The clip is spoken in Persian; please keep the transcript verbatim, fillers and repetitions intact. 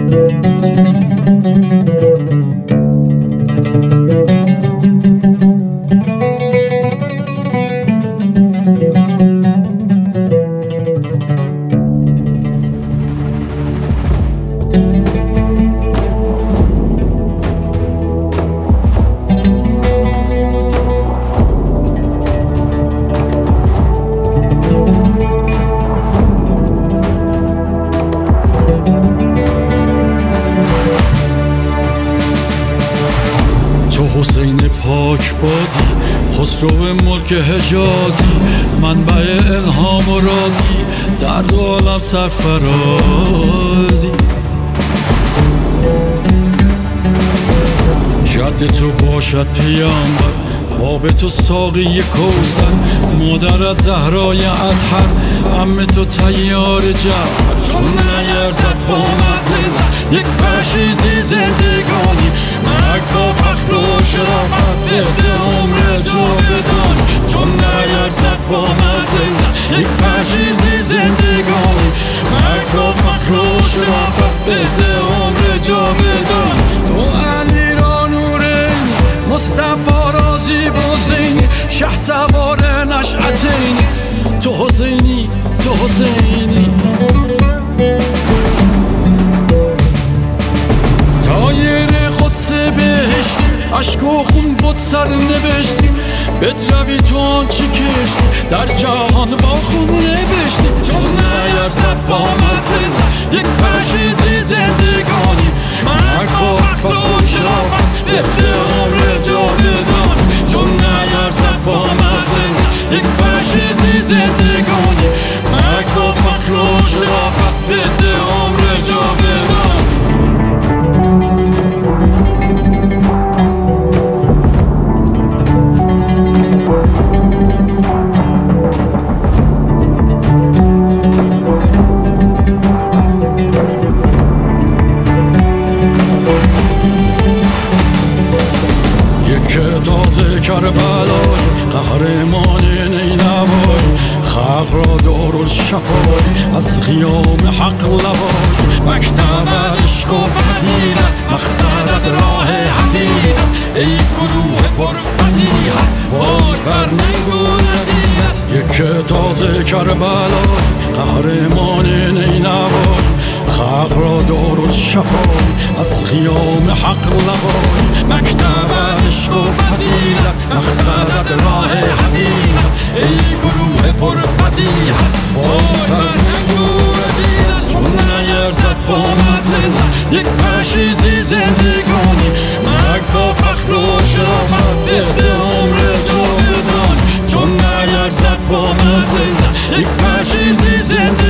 حسین پاک بازی، خسرو ملک حجازی، منبع الهام و رازی، در دو عالم سرفرازی. جد تو باشد پیامبر، باب تو ساقی کوثر، مادر از زهرای اطهر، عم تو طیار جعفر. چون نیرزد با مزه یک پشیزی زندگانی، مرگ با فخر و شرافت بهز عمر جاودانی. چون نیرزد با مزه یک پشیزی زندگانی، مرگ با فخر و شرافت بهز عمر جاودانی. تو علی را نورین، مصطفی رازی بازینی، شه سوار نشأتینی، تو حسینی تو حسینی. تایر قدس بهشتی، عشق و خون بود سر نوشتی، بدروی تو آنچه کشتی، در جهان با خون نوشتی. چون نیرزد با مزه یک پشیزی زندگانی، مرگ با فخر و شرافت بهز عمر جاودانی. چون نیرزد با مزه یک پشیزی زندگانی، مرگ با فخر و شرافت بهز عمر جاودانی. تازه کربلای قهرمان نینوای، خلق را دارالشفای از قیام حق لوای. مکتب عشق و فضیلت، مقصد راه حقیقت، ای گروه پرفضیحت وای بر ننگ و نصیحت. یک تازه کربلای قهرمان نینوای، خلق را دارالشفای از قیام حق لوای. مکتب عشق و فضیلت، مقصد راه حقیقت، ای گروه پرفضیحت وای بر ننگ و نصیحت. چون نیرزد با مزه یک پشیزی زندگانی، مرگ با فخر و شرافت بهز عمر جاودانی. چون نیرزد با مزه یک پشیزی زندگانی،